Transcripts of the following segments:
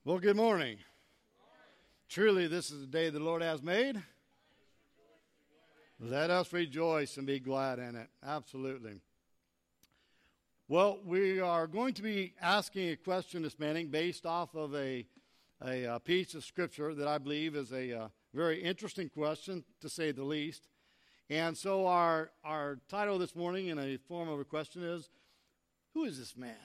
Well, good morning. Truly, this is the day the Lord has made. Let us rejoice and be glad in it. Absolutely. Well, we are going to be asking a question this morning based off of a piece of Scripture that I believe is a very interesting question, to say the least. And so our title this morning in a form of a question is, who is this man?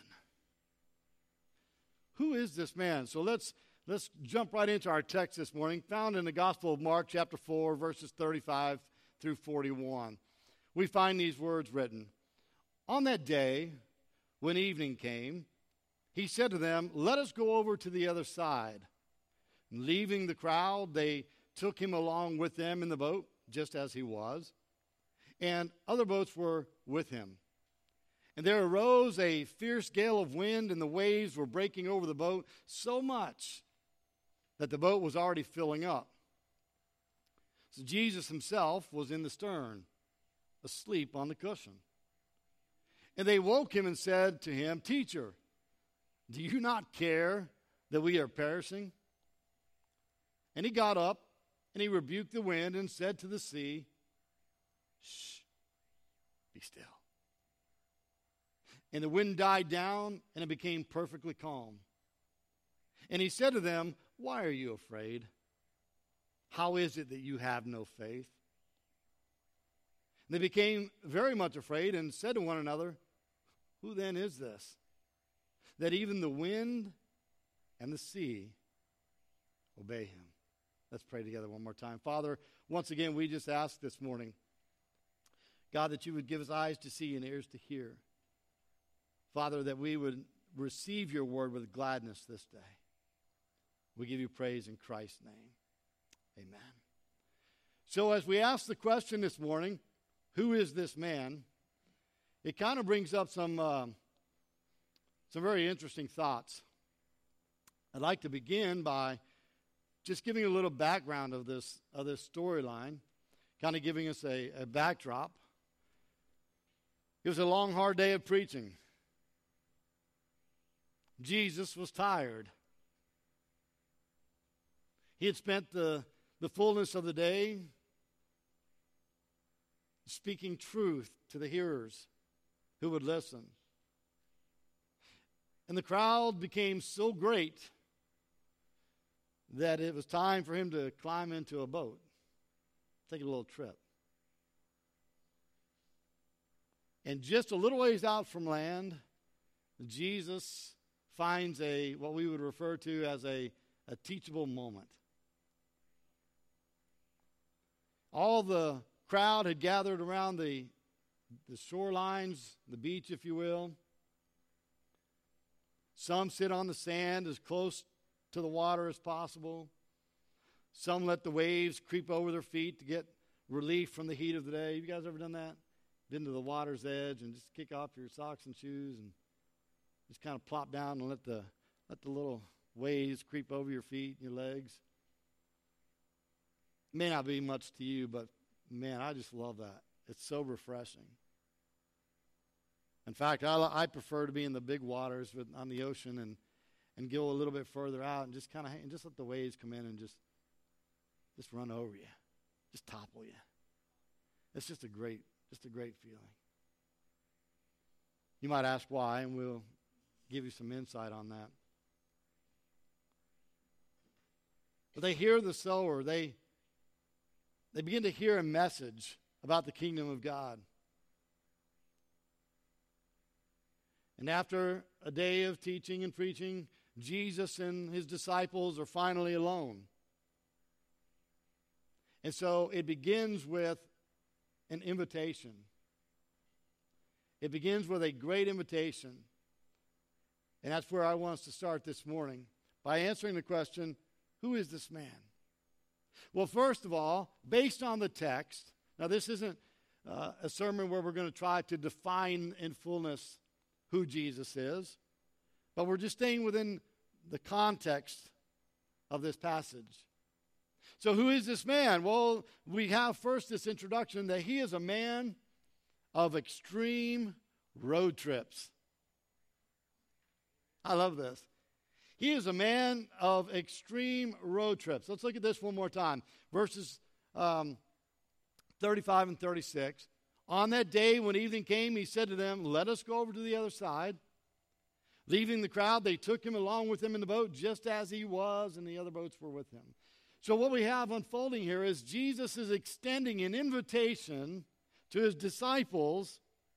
Who is this man? So let's jump right into our text this morning, found in the Gospel of Mark, chapter 4, verses 35 through 41. We find these words written. On that day, when evening came, he said to them, "Let us go over to the other side." And leaving the crowd, they took him along with them in the boat, just as he was, and other boats were with him. And there arose a fierce gale of wind, and the waves were breaking over the boat so much that the boat was already filling up. So Jesus himself was in the stern, asleep on the cushion. And they woke him and said to him, "Teacher, do you not care that we are perishing?" And he got up, and he rebuked the wind and said to the sea, "Shh, be still." And the wind died down, and it became perfectly calm. And he said to them, "Why are you afraid? How is it that you have no faith?" And they became very much afraid and said to one another, "Who then is this, that even the wind and the sea obey him?" Let's pray together one more time. Father, once again, we just ask this morning, God, that you would give us eyes to see and ears to hear. Father, that we would receive your word with gladness this day. We give you praise in Christ's name. Amen. So as we ask the question this morning, who is this man? It kind of brings up some very interesting thoughts. I'd like to begin by just giving a little background of this storyline, kind of giving us a backdrop. It was a long, hard day of preaching. Jesus was tired. He had spent the fullness of the day speaking truth to the hearers who would listen. And the crowd became so great that it was time for him to climb into a boat, take a little trip. And just a little ways out from land, Jesus finds what we would refer to as a teachable moment. All the crowd had gathered around the shorelines, the beach, if you will. Some sit on the sand as close to the water as possible. Some let the waves creep over their feet to get relief from the heat of the day. You guys ever done that? Been to the water's edge and just kick off your socks and shoes and just kind of plop down and let the little waves creep over your feet and your legs. It may not be much to you, but man, I just love that. It's so refreshing. In fact, I prefer to be in the big waters on the ocean and go a little bit further out and just kind of just let the waves come in and just run over you, just topple you. It's just a great feeling. You might ask why, and we'll give you some insight on that. But they hear the sower. They begin to hear a message about the kingdom of God. And after a day of teaching and preaching, Jesus and his disciples are finally alone. And so it begins with an invitation. It begins with a great invitation. And that's where I want us to start this morning, by answering the question, who is this man? Well, first of all, based on the text, now this isn't a sermon where we're going to try to define in fullness who Jesus is, but we're just staying within the context of this passage. So who is this man? Well, we have first this introduction that he is a man of extreme road trips. I love this. He is a man of extreme road trips. Let's look at this one more time. Verses 35 and 36. On that day when evening came, he said to them, let us go over to the other side. Leaving the crowd, they took him along with them in the boat, just as he was, and the other boats were with him. So what we have unfolding here is Jesus is extending an invitation to his disciples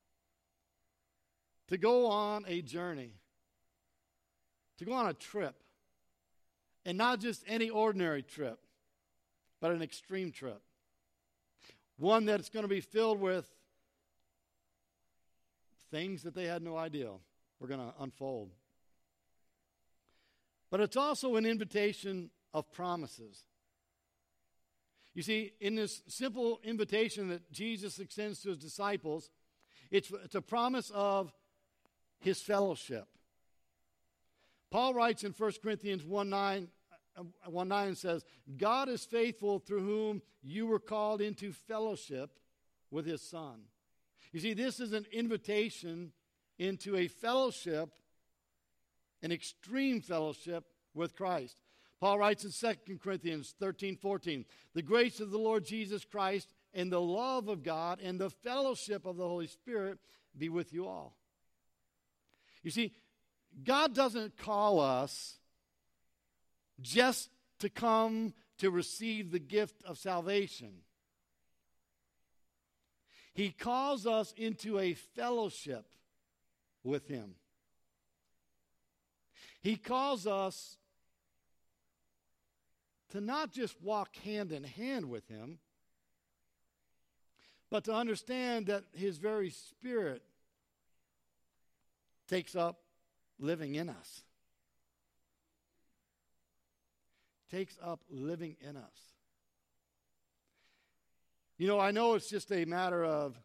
to go on a journey, to go on a trip. And not just any ordinary trip, but an extreme trip. One that's going to be filled with things that they had no idea were going to unfold. But it's also an invitation of promises. You see, in this simple invitation that Jesus extends to his disciples, it's a promise of his fellowship. Paul writes in 1 Corinthians 1:9 and says, God is faithful through whom you were called into fellowship with his Son. You see, this is an invitation into a fellowship, an extreme fellowship with Christ. Paul writes in 2 Corinthians 13:14, the grace of the Lord Jesus Christ and the love of God and the fellowship of the Holy Spirit be with you all. You see, God doesn't call us just to come to receive the gift of salvation. He calls us into a fellowship with him. He calls us to not just walk hand in hand with him, but to understand that his very Spirit takes up living in us. Takes up living in us. You know, I know it's just a matter of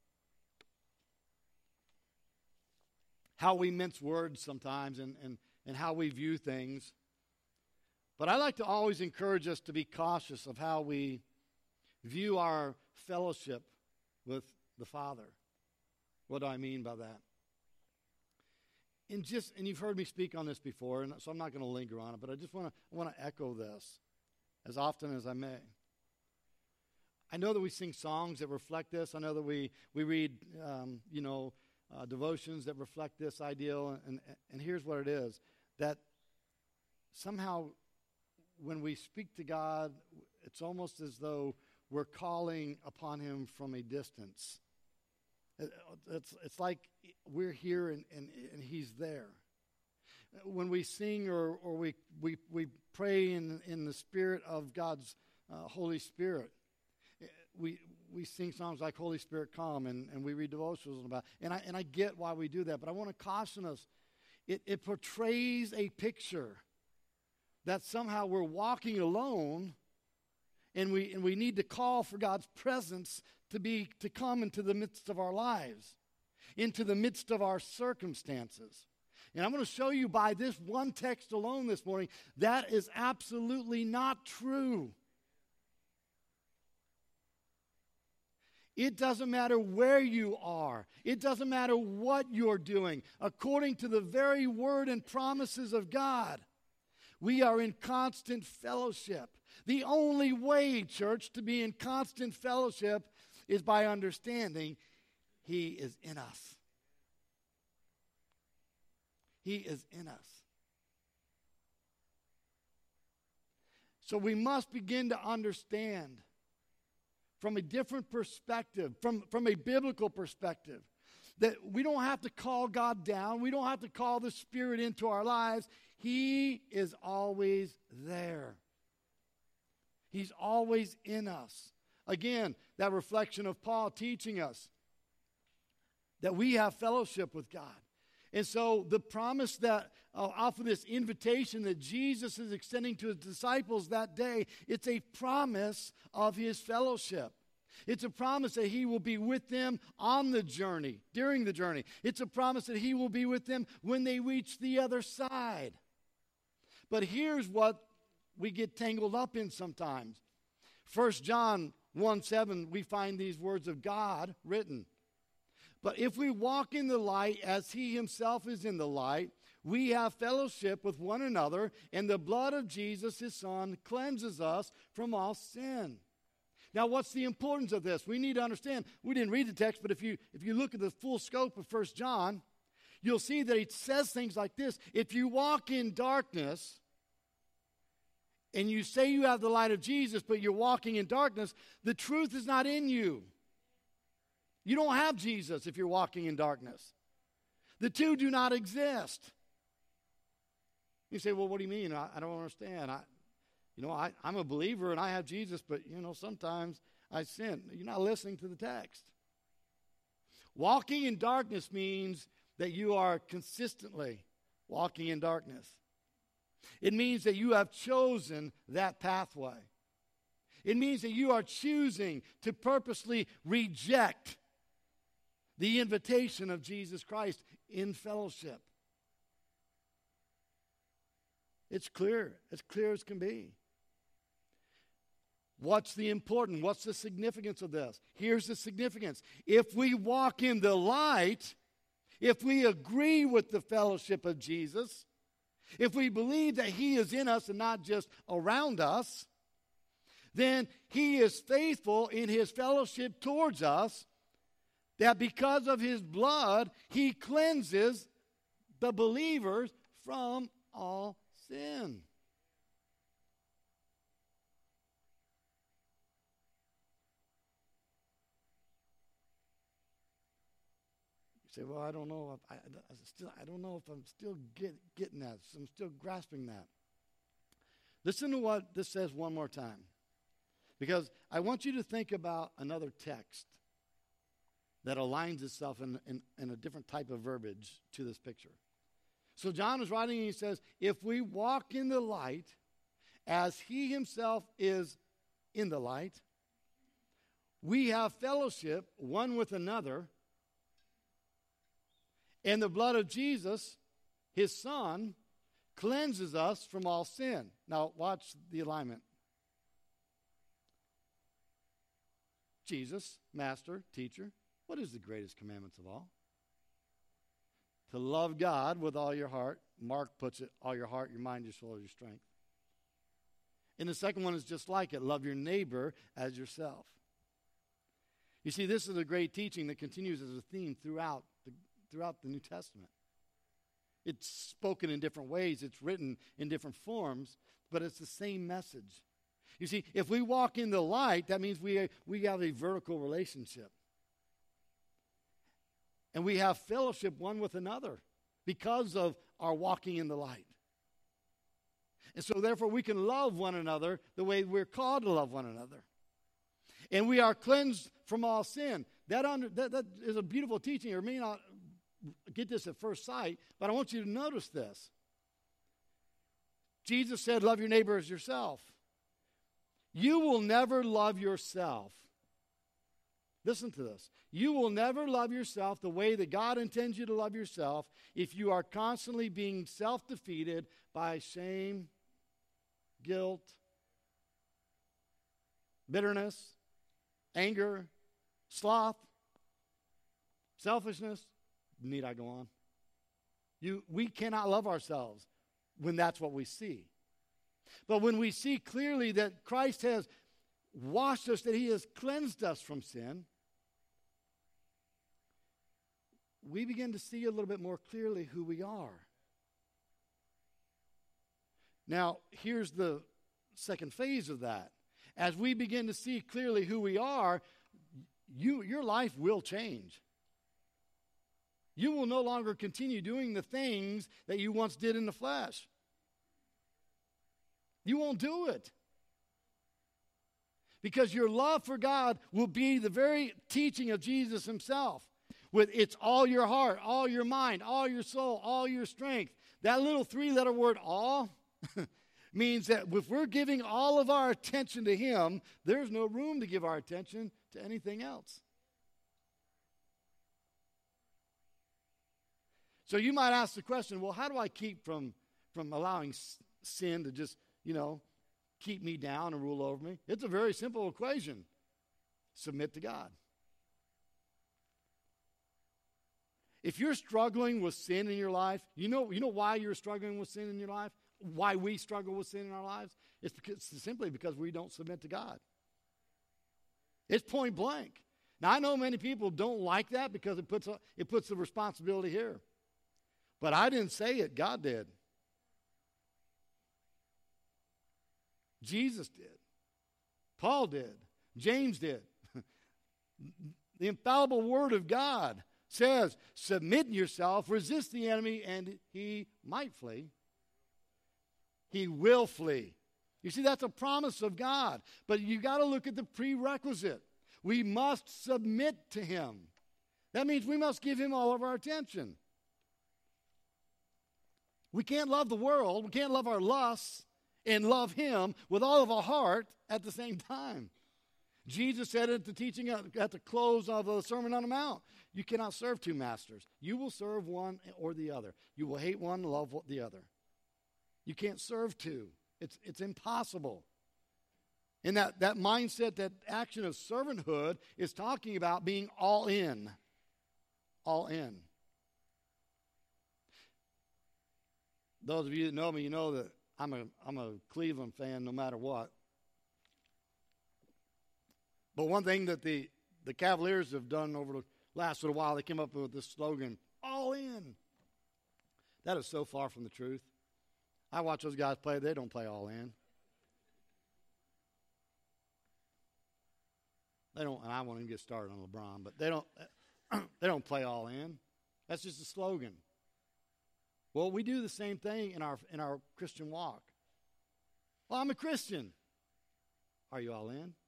how we mince words sometimes and how we view things. But I like to always encourage us to be cautious of how we view our fellowship with the Father. What do I mean by that? And you've heard me speak on this before, and so I'm not going to linger on it, but I just want to echo this as often as I may. I know that we sing songs that reflect this. I know that we read, devotions that reflect this ideal. And here's what it is, that somehow when we speak to God, it's almost as though we're calling upon him from a distance. It's like we're here and he's there. When we sing or we pray in the spirit of God's Holy Spirit, we sing songs like Holy Spirit Come, and we read devotionals about it. And I get why we do that, but I want to caution us. It portrays a picture that somehow we're walking alone, and we need to call for God's presence to come into the midst of our lives, into the midst of our circumstances. And I'm going to show you by this one text alone this morning that is absolutely not true. It doesn't matter where you are. It doesn't matter what you're doing. According to the very word and promises of God, we are in constant fellowship. The only way, church, to be in constant fellowship is by understanding he is in us. He is in us. So we must begin to understand from a different perspective, from a biblical perspective, that we don't have to call God down. We don't have to call the Spirit into our lives. He is always there. He's always in us. Again, that reflection of Paul teaching us that we have fellowship with God. And so the promise that off of this invitation that Jesus is extending to his disciples that day, it's a promise of his fellowship. It's a promise that he will be with them on the journey, during the journey. It's a promise that he will be with them when they reach the other side. But here's what we get tangled up in sometimes. 1 John 1:7, we find these words of God written. But if we walk in the light as he himself is in the light, we have fellowship with one another, and the blood of Jesus, his Son, cleanses us from all sin. Now, what's the importance of this? We need to understand. We didn't read the text, but if you look at the full scope of 1 John, you'll see that he says things like this. If you walk in darkness, and you say you have the light of Jesus, but you're walking in darkness, the truth is not in you. You don't have Jesus if you're walking in darkness. The two do not exist. You say, well, what do you mean? I don't understand. I'm a believer and I have Jesus, but, sometimes I sin. You're not listening to the text. Walking in darkness means that you are consistently walking in darkness. It means that you have chosen that pathway. It means that you are choosing to purposely reject the invitation of Jesus Christ in fellowship. It's clear as can be. What's the significance of this? Here's the significance. If we walk in the light, if we agree with the fellowship of Jesus, if we believe that he is in us and not just around us, then he is faithful in his fellowship towards us, that because of his blood, he cleanses the believers from all sin. You say, well, I don't know. I don't know if I'm still getting that. I'm still grasping that. Listen to what this says one more time, because I want you to think about another text that aligns itself in a different type of verbiage to this picture. So John is writing and he says, if we walk in the light as he himself is in the light, we have fellowship one with another, and the blood of Jesus, his Son, cleanses us from all sin. Now watch the alignment. Jesus, master, teacher, what is the greatest commandments of all? To love God with all your heart. Mark puts it, all your heart, your mind, your soul, your strength. And the second one is just like it. Love your neighbor as yourself. You see, this is a great teaching that continues as a theme throughout the New Testament. It's spoken in different ways. It's written in different forms, but it's the same message. You see, if we walk in the light, that means we have a vertical relationship. And we have fellowship one with another because of our walking in the light. And so therefore we can love one another the way we're called to love one another. And we are cleansed from all sin. That is a beautiful teaching. You may not get this at first sight, but I want you to notice this. Jesus said, love your neighbor as yourself. You will never love yourself. Listen to this. You will never love yourself the way that God intends you to love yourself if you are constantly being self-defeated by shame, guilt, bitterness, anger, sloth, selfishness. Need I go on? We cannot love ourselves when that's what we see. But when we see clearly that Christ has washed us, that he has cleansed us from sin, we begin to see a little bit more clearly who we are. Now, here's the second phase of that. As we begin to see clearly who we are, your life will change. You will no longer continue doing the things that you once did in the flesh. You won't do it. Because your love for God will be the very teaching of Jesus himself. With it's all your heart, all your mind, all your soul, all your strength. That little three-letter word, all, means that if we're giving all of our attention to him, there's no room to give our attention to anything else. So you might ask the question, well, how do I keep from allowing sin to just, keep me down and rule over me? It's a very simple equation. Submit to God. If you're struggling with sin in your life, you know why you're struggling with sin in your life? Why we struggle with sin in our lives? It's simply because we don't submit to God. It's point blank. Now, I know many people don't like that because it puts the responsibility here. But I didn't say it. God did. Jesus did. Paul did. James did. The infallible Word of God says, submit yourself, resist the enemy, and he might flee. He will flee. You see, that's a promise of God. But you got to look at the prerequisite. We must submit to him. That means we must give him all of our attention. We can't love the world, we can't love our lusts, and love him with all of our heart at the same time. Jesus said at the teaching at the close of the Sermon on the Mount, you cannot serve two masters. You will serve one or the other. You will hate one and love the other. You can't serve two. It's impossible. And that mindset, that action of servanthood is talking about being all in. All in. Those of you that know me, you know that I'm a Cleveland fan no matter what. But one thing that the Cavaliers have done over the last little while, they came up with this slogan, all in. That is so far from the truth. I watch those guys play. They don't play all in. They don't, and I won't even get started on LeBron, but they don't play all in. That's just a slogan. Well, we do the same thing in our Christian walk. Well, I'm a Christian. Are you all in?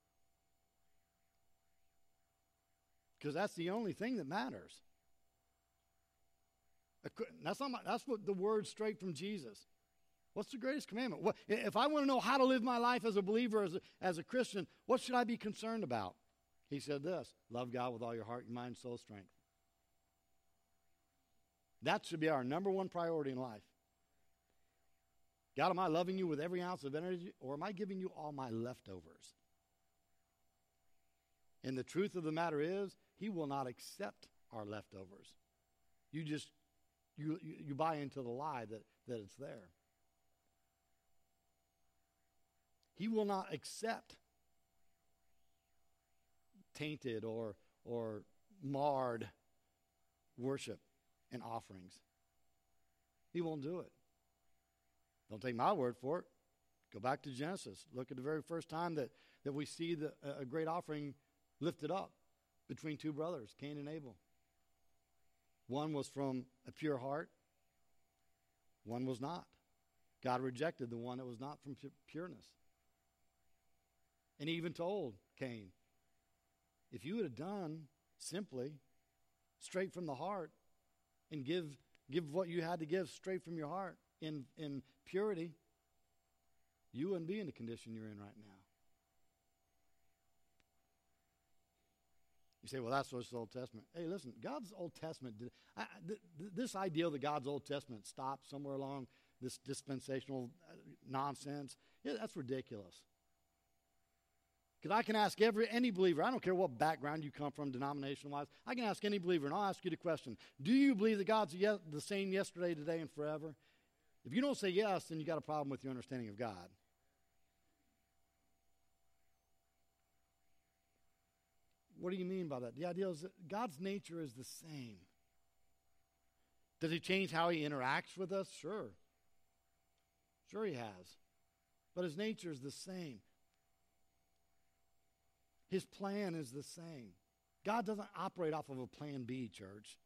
Because that's the only thing that matters. That's what the word straight from Jesus. What's the greatest commandment? If I want to know how to live my life as a believer, as a Christian, what should I be concerned about? He said this, love God with all your heart, your mind, soul, strength. That should be our number one priority in life. God, am I loving you with every ounce of energy, or am I giving you all my leftovers? And the truth of the matter is, he will not accept our leftovers. You buy into the lie that it's there. He will not accept tainted or marred worship and offerings. He won't do it. Don't take my word for it. Go back to Genesis. Look at the very first time that we see a great offering lifted up between two brothers, Cain and Abel. One was from a pure heart. One was not. God rejected the one that was not from pureness. And he even told Cain, if you would have done simply straight from the heart and give what you had to give straight from your heart in purity, you wouldn't be in the condition you're in right now. You say, well, that's what's the Old Testament. Hey, listen, God's Old Testament, this idea that God's Old Testament stopped somewhere along this dispensational nonsense, that's ridiculous. Because I can ask any believer, I don't care what background you come from denomination-wise, I can ask any believer, and I'll ask you the question, do you believe that God's the same yesterday, today, and forever? If you don't say yes, then you got a problem with your understanding of God. What do you mean by that? The idea is that God's nature is the same. Does he change how he interacts with us? Sure. Sure he has. But his nature is the same. His plan is the same. God doesn't operate off of a plan B, church.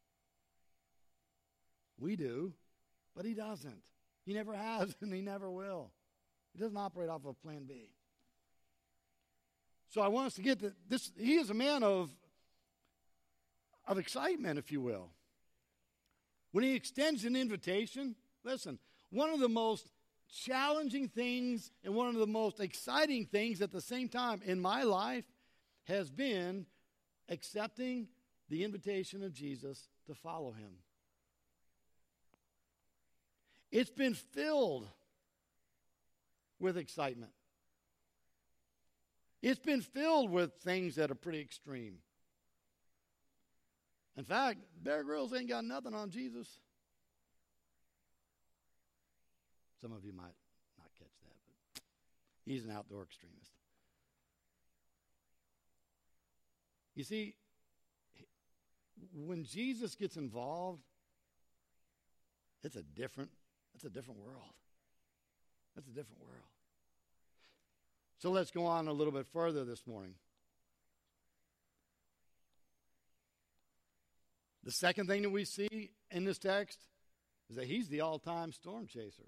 We do, but he doesn't. He never has, and he never will. He doesn't operate off of plan B. So I want us to get to this. He is a man of excitement, if you will. When he extends an invitation, listen, one of the most challenging things and one of the most exciting things at the same time in my life has been accepting the invitation of Jesus to follow him. It's been filled with excitement. It's been filled with things that are pretty extreme. In fact, Bear Grylls ain't got nothing on Jesus. Some of you might not catch that, but he's an outdoor extremist. You see, when Jesus gets involved, it's a different world. That's a different world. So let's go on a little bit further this morning. The second thing that we see in this text is that he's the all-time storm chaser.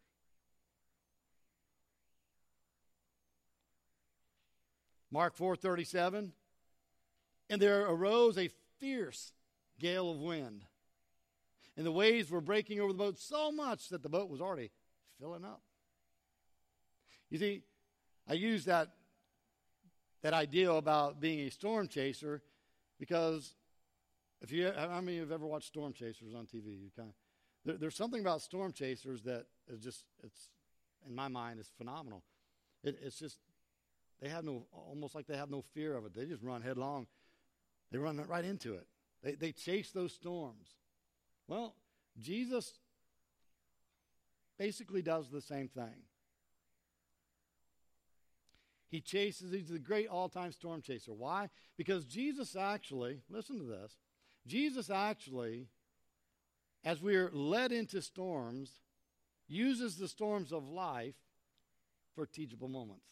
Mark 4:37, and there arose a fierce gale of wind, and the waves were breaking over the boat so much that the boat was already filling up. You see, I use that idea about being a storm chaser because how many have ever watched storm chasers on TV? There's something about storm chasers that is just, it's in my mind, is phenomenal. It's just, almost like they have no fear of it. They just run headlong. They run right into it. They chase those storms. Well, Jesus basically does the same thing. He's the great all-time storm chaser. Why? Because Jesus actually, listen to this, Jesus actually, as we're led into storms, uses the storms of life for teachable moments.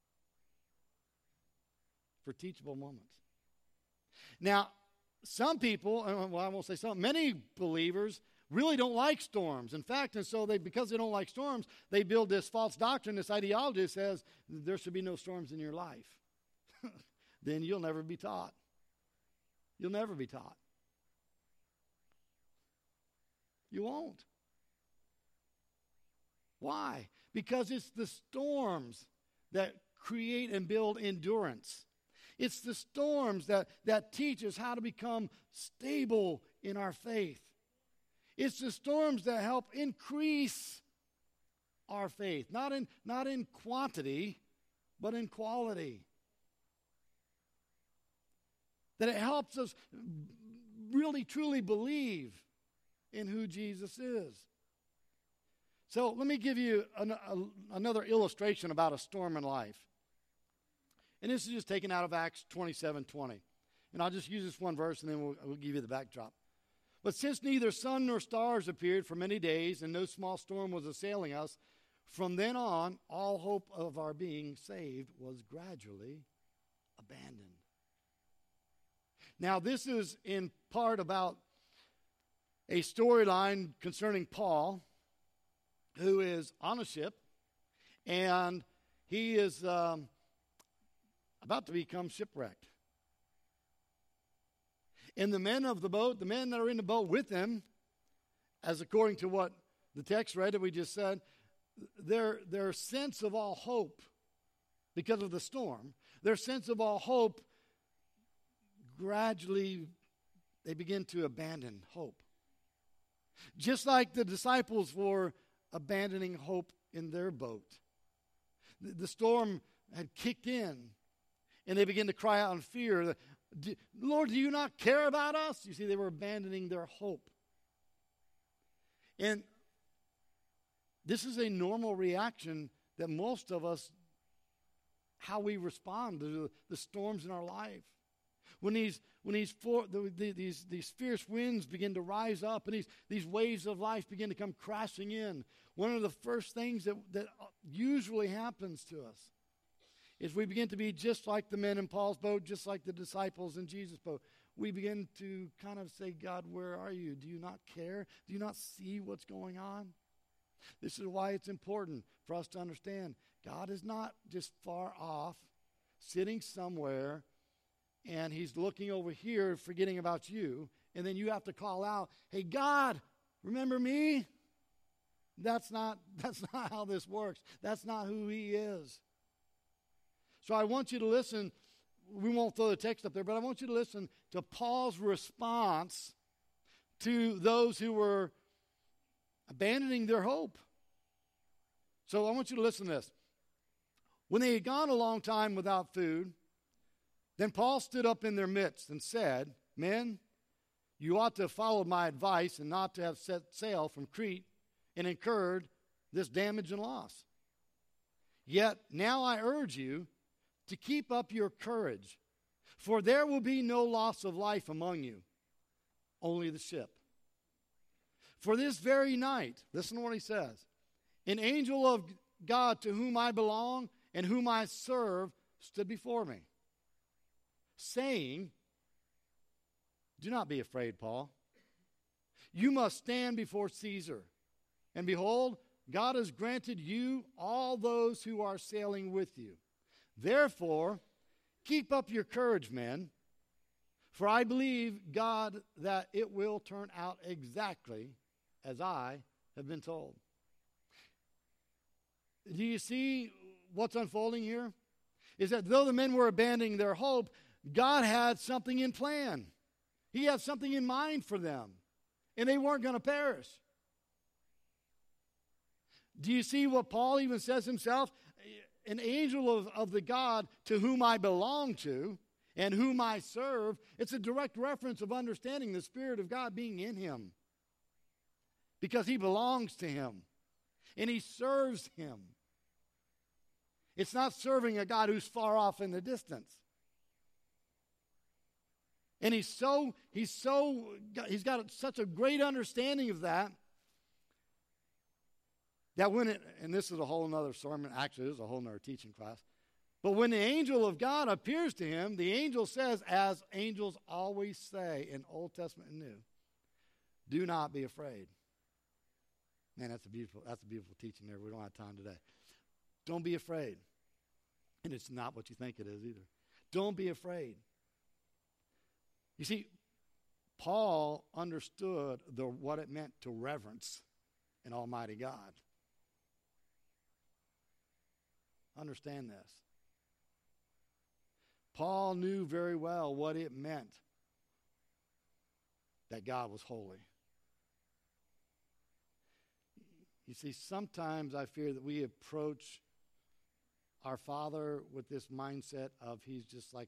For teachable moments. Now, some people, well, I won't say some, many believers really don't like storms. In fact, and so because they don't like storms, they build this false doctrine, this ideology that says there should be no storms in your life. Then you'll never be taught. You'll never be taught. You won't. Why? Because it's the storms that create and build endurance. It's the storms that teach us how to become stable in our faith. It's the storms that help increase our faith, not in quantity, but in quality. That it helps us really truly believe in who Jesus is. So let me give you another illustration about a storm in life. And this is just taken out of Acts 27:20. And I'll just use this one verse and then we'll give you the backdrop. But since neither sun nor stars appeared for many days and no small storm was assailing us, from then on, all hope of our being saved was gradually abandoned. Now, this is in part about a storyline concerning Paul, who is on a ship, and he is about to become shipwrecked. And the men of the boat, the men that are in the boat with him, as according to what the text read that we just said, their sense of all hope, because of the storm, their sense of all hope, gradually they begin to abandon hope. Just like the disciples were abandoning hope in their boat. The storm had kicked in, and they began to cry out in fear, Lord, do you not care about us? You see, they were abandoning their hope. And this is a normal reaction that most of us, how we respond to the storms in our life. When these fierce winds begin to rise up and these waves of life begin to come crashing in, one of the first things that usually happens to us is we begin to be just like the men in Paul's boat, just like the disciples in Jesus' boat. We begin to kind of say, God, where are you? Do you not care? Do you not see what's going on? This is why it's important for us to understand God is not just far off, sitting somewhere, and he's looking over here, forgetting about you, and then you have to call out, hey, God, remember me? That's not how this works. That's not who he is. So I want you to listen. We won't throw the text up there, but I want you to listen to Paul's response to those who were abandoning their hope. So I want you to listen to this. When they had gone a long time without food, then Paul stood up in their midst and said, Men, You ought to have followed my advice and not to have set sail from Crete and incurred this damage and loss. Yet now I urge you to keep up your courage, for there will be no loss of life among you, only the ship. For this very night, listen to what he says, an angel of God to whom I belong and whom I serve stood before me, saying, do not be afraid, Paul. You must stand before Caesar. And behold, God has granted you all those who are sailing with you. Therefore, keep up your courage, men, for I believe God that it will turn out exactly as I have been told. Do you see what's unfolding here? Is that though the men were abandoning their hope, God had something in plan. He had something in mind for them, and they weren't going to perish. Do you see what Paul even says himself? An angel of the God to whom I belong to and whom I serve. It's a direct reference of understanding the Spirit of God being in him, because he belongs to him and he serves him. It's not serving a God who's far off in the distance. And he's got such a great understanding of that when and this is a whole nother sermon, actually this is a whole nother teaching class, but when the angel of God appears to him, the angel says, as angels always say in Old Testament and New, do not be afraid. Man, that's a beautiful teaching there. We don't have time today. Don't be afraid. And it's not what you think it is either. Don't be afraid. You see, Paul understood what it meant to reverence an almighty God. Understand this. Paul knew very well what it meant that God was holy. You see, sometimes I fear that we approach our Father with this mindset of he's just like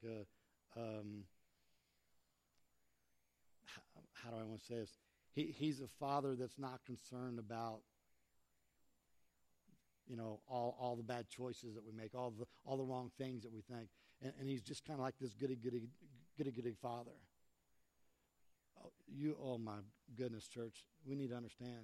how do I want to say this? He's a father that's not concerned about, all the bad choices that we make, all the wrong things that we think, and he's just kind of like this goody father. Oh my goodness, church, we need to understand.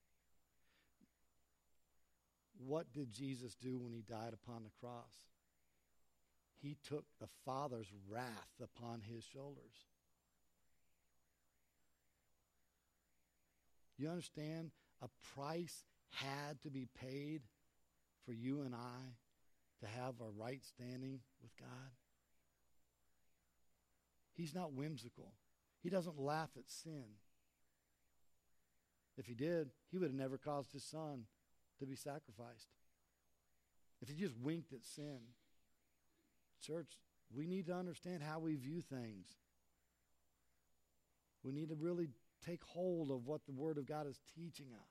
What did Jesus do when he died upon the cross? He took the Father's wrath upon his shoulders. You understand? A price had to be paid for you and I to have a right standing with God. He's not whimsical. He doesn't laugh at sin. If he did, he would have never caused his son to be sacrificed. If he just winked at sin. Church, we need to understand how we view things. We need to really take hold of what the Word of God is teaching us.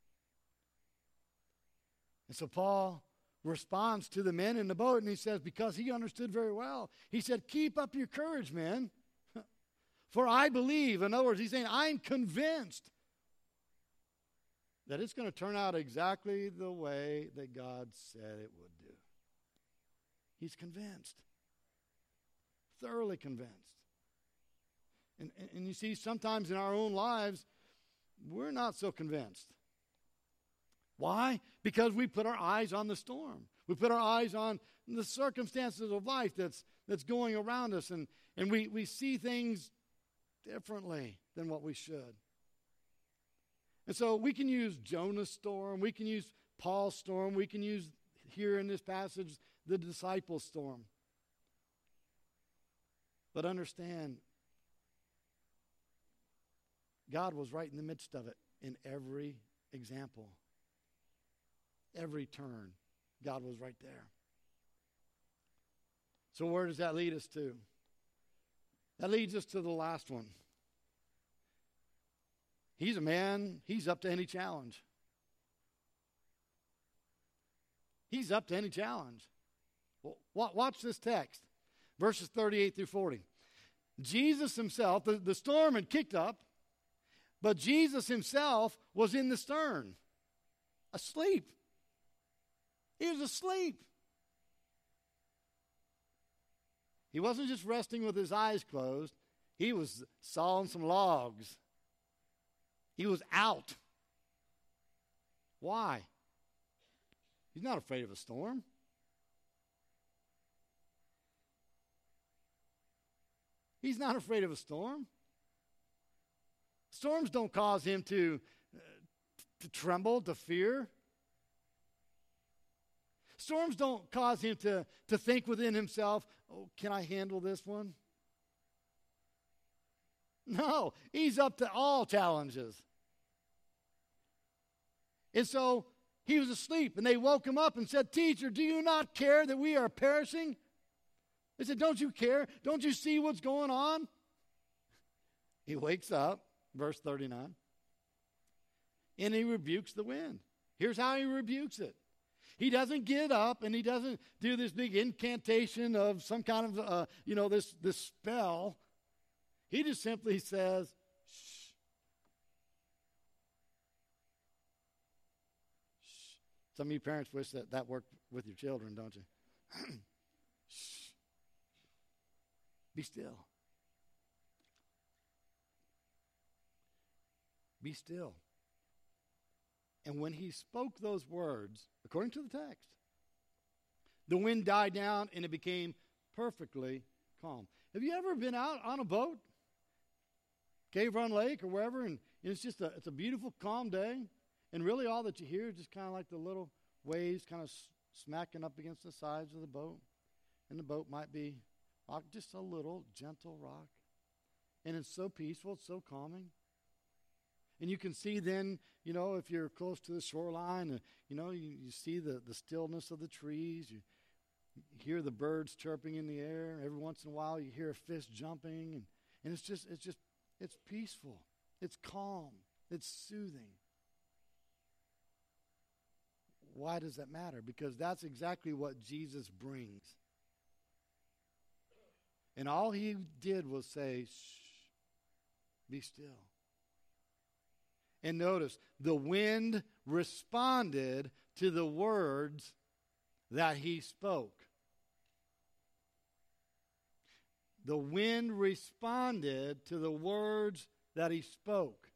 And so Paul responds to the men in the boat, and he says, because he understood very well, he said, keep up your courage, men. For I believe, in other words, he's saying, I'm convinced that it's going to turn out exactly the way that God said it would do. He's convinced. Thoroughly convinced. And you see, sometimes in our own lives, we're not so convinced. Why? Because we put our eyes on the storm. We put our eyes on the circumstances of life that's going around us, and we see things differently than what we should. And so we can use Jonah's storm, we can use Paul's storm, we can use here in this passage the disciples' storm. But understand, God was right in the midst of it in every example. Every turn, God was right there. So where does that lead us to? That leads us to the last one. He's a man, he's up to any challenge. He's up to any challenge. Well, watch this text, verses 38 through 40. Jesus himself, the storm had kicked up, But Jesus himself was in the stern, asleep. He was asleep. He wasn't just resting with his eyes closed. He was sawing some logs. He was out. Why? He's not afraid of a storm. He's not afraid of a storm. Storms don't cause him to tremble, to fear. Storms don't cause him to think within himself, oh, can I handle this one? No, he's up to all challenges. And so he was asleep, and they woke him up and said, Teacher, do you not care that we are perishing? They said, don't you care? Don't you see what's going on? He wakes up, verse 39, and he rebukes the wind. Here's how he rebukes it. He doesn't get up, and he doesn't do this big incantation of some kind of, this spell. He just simply says, shh. Shh. Some of you parents wish that worked with your children, don't you? Shh. Be still. Be still. And when he spoke those words, according to the text, the wind died down and it became perfectly calm. Have you ever been out on a boat, Cave Run Lake or wherever, and it's just it's a beautiful, calm day, and really all that you hear is just kind of like the little waves kind of smacking up against the sides of the boat, and the boat might be just a little gentle rock, and it's so peaceful, it's so calming. And you can see then, if you're close to the shoreline, you see the stillness of the trees. You hear the birds chirping in the air. Every once in a while you hear a fish jumping. And it's peaceful. It's calm. It's soothing. Why does that matter? Because that's exactly what Jesus brings. And all he did was say, shh, be still. And notice, the wind responded to the words that he spoke. The wind responded to the words that he spoke.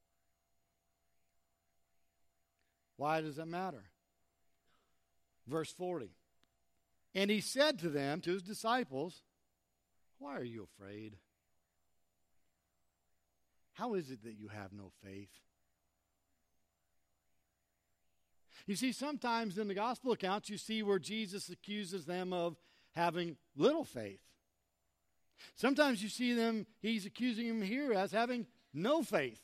Why does that matter? Verse 40. And he said to them, to his disciples, why are you afraid? How is it that you have no faith? You see, sometimes in the gospel accounts, you see where Jesus accuses them of having little faith. Sometimes you see he's accusing them here as having no faith.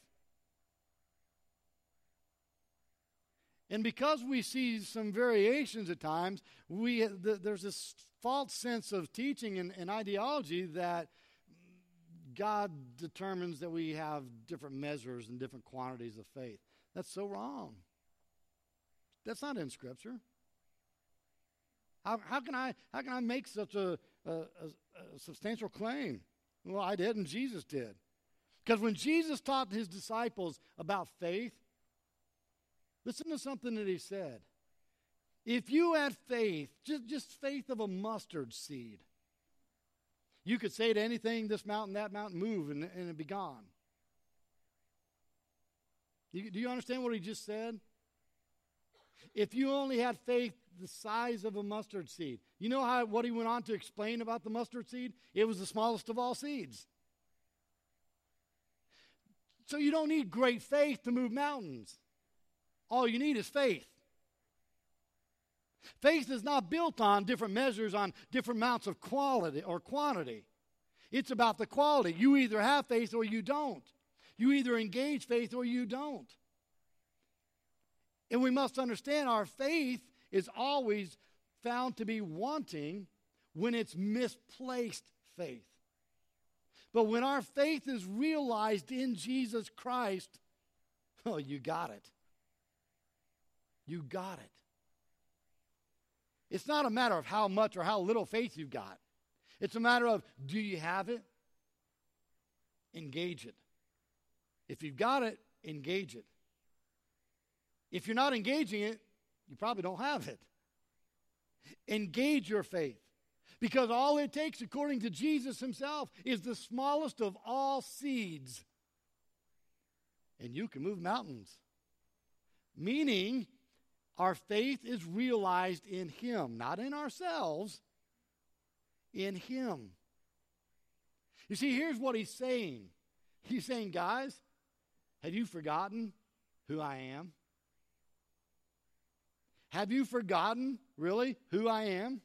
And because we see some variations at times, there's this false sense of teaching and ideology that God determines that we have different measures and different quantities of faith. That's so wrong. That's not in Scripture. How can I make such a substantial claim? Well, I did, and Jesus did. Because when Jesus taught his disciples about faith, listen to something that he said. If you had faith, just faith of a mustard seed, you could say to anything, this mountain, that mountain, move, and it'd be gone. Do you understand what he just said? If you only had faith the size of a mustard seed. You know what he went on to explain about the mustard seed? It was the smallest of all seeds. So you don't need great faith to move mountains. All you need is faith. Faith is not built on different measures, on different amounts of quality or quantity. It's about the quality. You either have faith or you don't. You either engage faith or you don't. And we must understand our faith is always found to be wanting when it's misplaced faith. But when our faith is realized in Jesus Christ, oh, you got it. You got it. It's not a matter of how much or how little faith you've got. It's a matter of, do you have it? Engage it. If you've got it, engage it. If you're not engaging it, you probably don't have it. Engage your faith. Because all it takes, according to Jesus himself, is the smallest of all seeds. And you can move mountains. Meaning, our faith is realized in him, not in ourselves, in him. You see, here's what he's saying. He's saying, guys, have you forgotten who I am? Have you forgotten, really, who I am?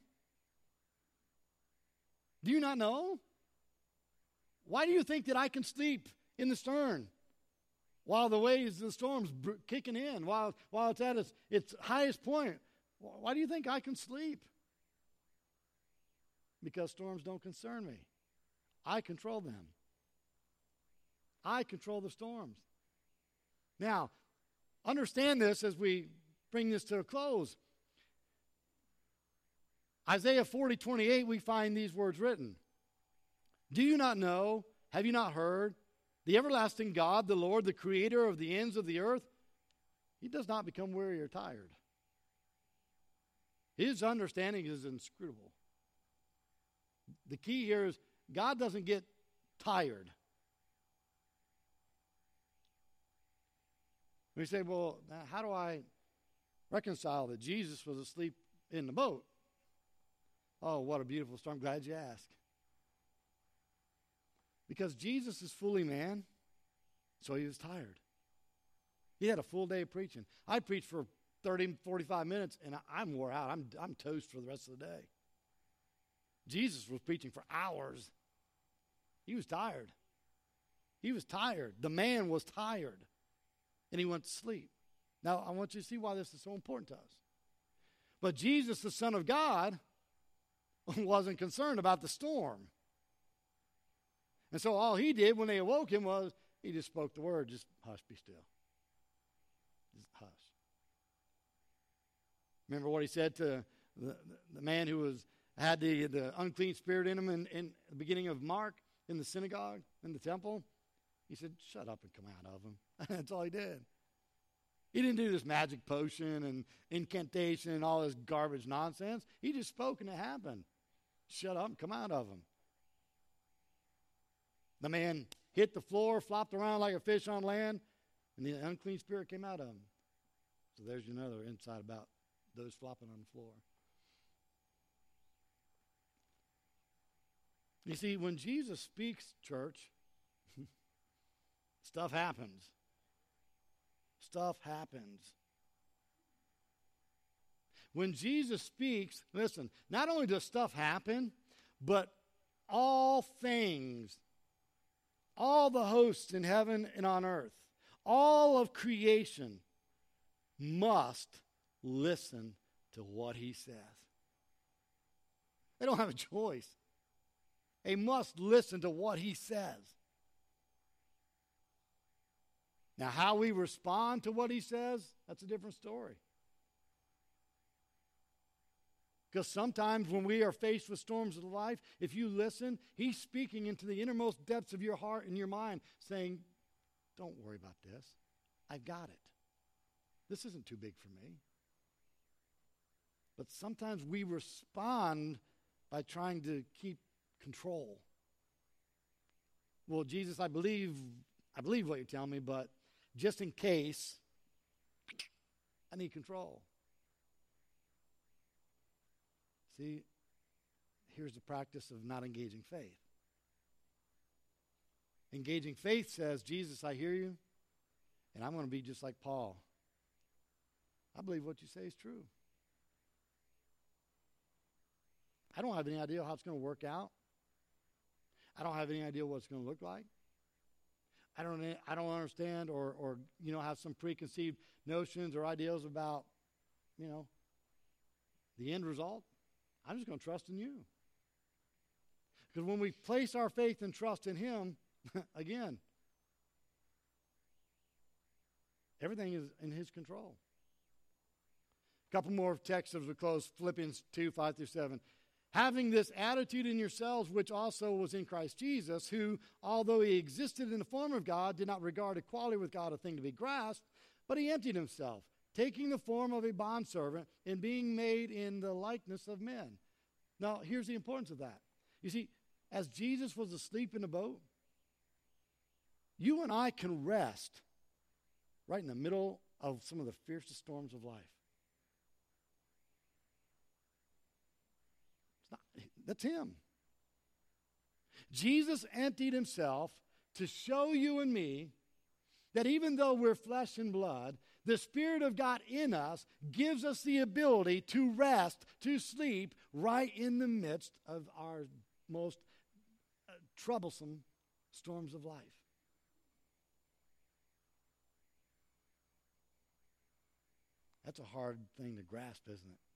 Do you not know? Why do you think that I can sleep in the stern while the waves of the storm's kicking in, while it's at its highest point? Why do you think I can sleep? Because storms don't concern me. I control them. I control the storms. Now, understand this as we bring this to a close. Isaiah 40:28, we find these words written. Do you not know? Have you not heard? The everlasting God, the Lord, the creator of the ends of the earth, he does not become weary or tired. His understanding is inscrutable. The key here is God doesn't get tired. We say, well, how do I reconcile that Jesus was asleep in the boat? Oh, what a beautiful story. I'm glad you asked. Because Jesus is fully man, so he was tired. He had a full day of preaching. I preached for 30, 45 minutes, and I'm wore out. I'm toast for the rest of the day. Jesus was preaching for hours. He was tired. He was tired. The man was tired, and he went to sleep. Now, I want you to see why this is so important to us. But Jesus, the Son of God, wasn't concerned about the storm. And so all he did when they awoke him was he just spoke the word, just hush, be still. Just hush. Remember what he said to the man who had the unclean spirit in him in the beginning of Mark in the synagogue, in the temple? He said, shut up and come out of him. That's all he did. He didn't do this magic potion and incantation and all this garbage nonsense. He just spoke and it happened. Shut up and come out of him. The man hit the floor, flopped around like a fish on land, and the unclean spirit came out of him. So there's another insight about those flopping on the floor. You see, when Jesus speaks, church, stuff happens. Stuff happens. When Jesus speaks, listen, not only does stuff happen, but all things, all the hosts in heaven and on earth, all of creation must listen to what he says. They don't have a choice. They must listen to what he says. Now, how we respond to what he says, that's a different story. Because sometimes when we are faced with storms of life, if you listen, he's speaking into the innermost depths of your heart and your mind, saying, don't worry about this. I've got it. This isn't too big for me. But sometimes we respond by trying to keep control. Well, Jesus, I believe what you're telling me, but just in case, I need control. See, here's the practice of not engaging faith. Engaging faith says, Jesus, I hear you, and I'm going to be just like Paul. I believe what you say is true. I don't have any idea how it's going to work out. I don't have any idea what it's going to look like. I don't understand or have some preconceived notions or ideas about, the end result. I'm just going to trust in you. Because when we place our faith and trust in him, again, everything is in his control. A couple more texts as we close. Philippians 2, 5 through 7. Having this attitude in yourselves, which also was in Christ Jesus, who, although he existed in the form of God, did not regard equality with God a thing to be grasped, but he emptied himself, taking the form of a bondservant and being made in the likeness of men. Now, here's the importance of that. You see, as Jesus was asleep in the boat, you and I can rest right in the middle of some of the fiercest storms of life. That's him. Jesus emptied himself to show you and me that even though we're flesh and blood, the Spirit of God in us gives us the ability to rest, to sleep, right in the midst of our most troublesome storms of life. That's a hard thing to grasp, isn't it?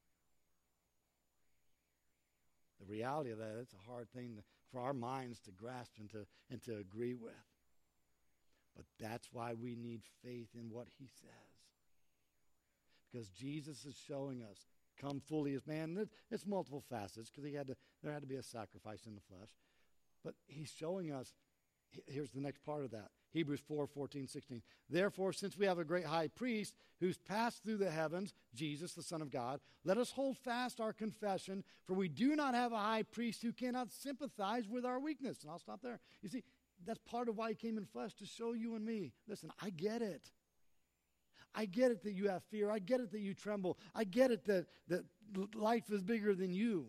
The reality of that, it's a hard thing for our minds to grasp and to agree with. But that's why we need faith in what he says. Because Jesus is showing us, come fully as man. It's multiple facets because there had to be a sacrifice in the flesh. But he's showing us, here's the next part of that. Hebrews 4:14-16. Therefore, since we have a great high priest who's passed through the heavens, Jesus, the Son of God, let us hold fast our confession, for we do not have a high priest who cannot sympathize with our weakness. And I'll stop there. You see, that's part of why he came in flesh, to show you and me. Listen, I get it. I get it that you have fear. I get it that you tremble. I get it that life is bigger than you.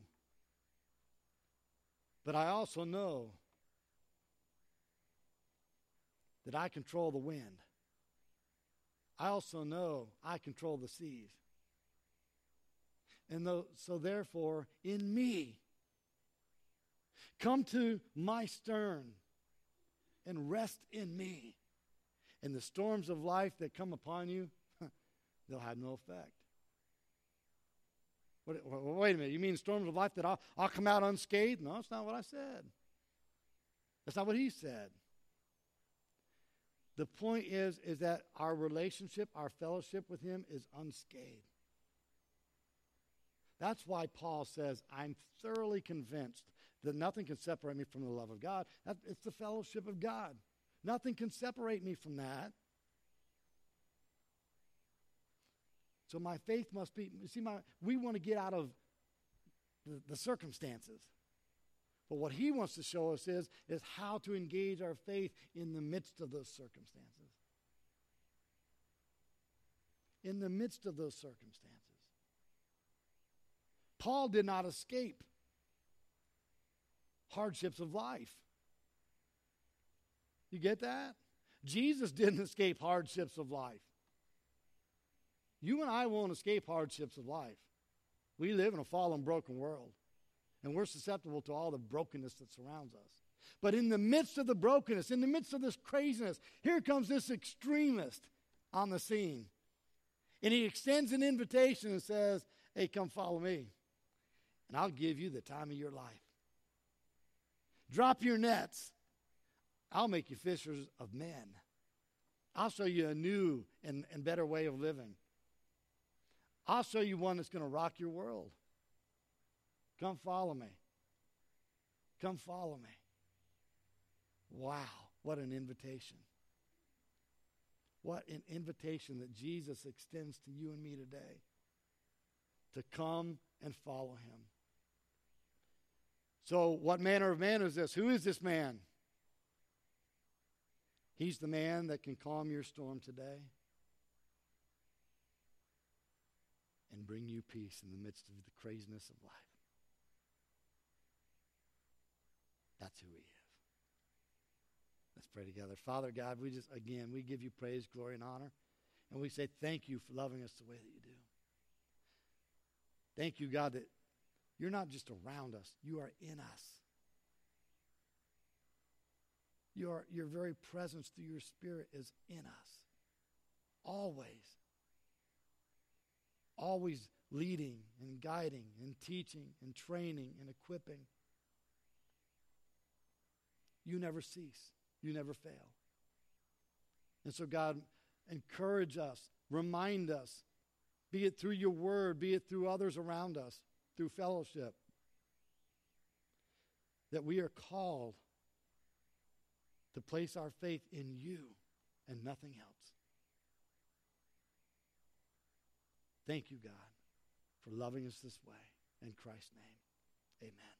But I also know that I control the wind. I also know I control the seas. And so therefore, in me, come to my stern and rest in me. And the storms of life that come upon you, they'll have no effect. Wait a minute, you mean storms of life that I'll come out unscathed? No, that's not what I said. That's not what he said. The point is that our relationship, our fellowship with him is unscathed. That's why Paul says, I'm thoroughly convinced that nothing can separate me from the love of God. It's the fellowship of God. Nothing can separate me from that. So my faith must be, you see, we want to get out of the circumstances. But what he wants to show us is how to engage our faith in the midst of those circumstances. In the midst of those circumstances. Paul did not escape hardships of life. You get that? Jesus didn't escape hardships of life. You and I won't escape hardships of life. We live in a fallen, broken world. And we're susceptible to all the brokenness that surrounds us. But in the midst of the brokenness, in the midst of this craziness, here comes this extremist on the scene. And he extends an invitation and says, hey, come follow me. And I'll give you the time of your life. Drop your nets. I'll make you fishers of men. I'll show you a new and better way of living. I'll show you one that's going to rock your world. Come follow me. Come follow me. Wow, what an invitation. What an invitation that Jesus extends to you and me today. To come and follow him. So what manner of man is this? Who is this man? He's the man that can calm your storm today and bring you peace in the midst of the craziness of life. That's who he is. Let's pray together. Father God, we give you praise, glory, and honor. And we say thank you for loving us the way that you do. Thank you, God, that you're not just around us. You are in us. Your very presence through your Spirit is in us. Always. Always leading and guiding and teaching and training and equipping. You never cease. You never fail. And so, God, encourage us, remind us, be it through your word, be it through others around us, through fellowship, that we are called to place our faith in you and nothing else. Thank you, God, for loving us this way. In Christ's name, amen.